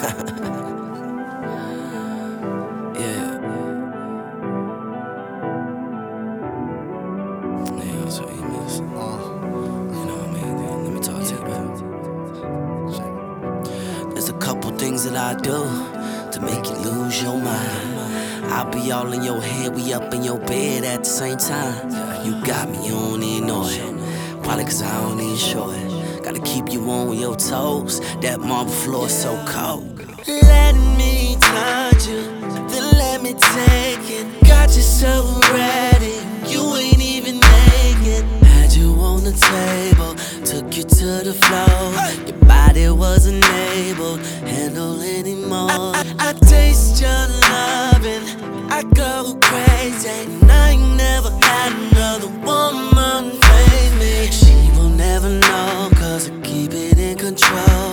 Yeah. Yeah, so you miss. You know what I mean? Then let me talk to you, baby. There's a couple things that I do to make you lose your mind. I'll be all in your head, we up in your bed at the same time. You got me, you don't even know it. Probably cause I don't even show it. Gotta keep you on your toes, that marble floor is so cold. Let me touch you, then let me take it. Got you so ready, you ain't even naked. Had you on the table, took you to the floor. Your body wasn't able to handle anymore. I taste your loving, I go crazy. And I ain't never had another woman face me. She will never know, cause I keep it in control.